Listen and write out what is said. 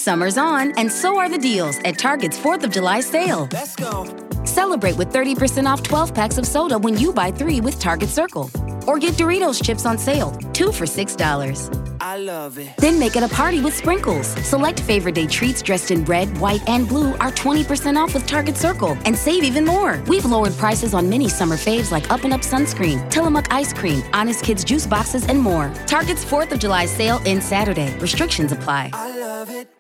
Summer's on, and so are the deals at Target's 4th of July sale. Let's go. Celebrate with 30% off 12 packs of soda when you buy 3 with Target Circle. Or get Doritos chips on sale, 2 for $6. I love it. Then make it a party with sprinkles. Select favorite day treats dressed in red, white, and blue are 20% off with Target Circle. And save even more. We've lowered prices on many summer faves like Up & Up Sunscreen, Tillamook Ice Cream, Honest Kids Juice Boxes, and more. Target's 4th of July sale ends Saturday. Restrictions apply. I love it.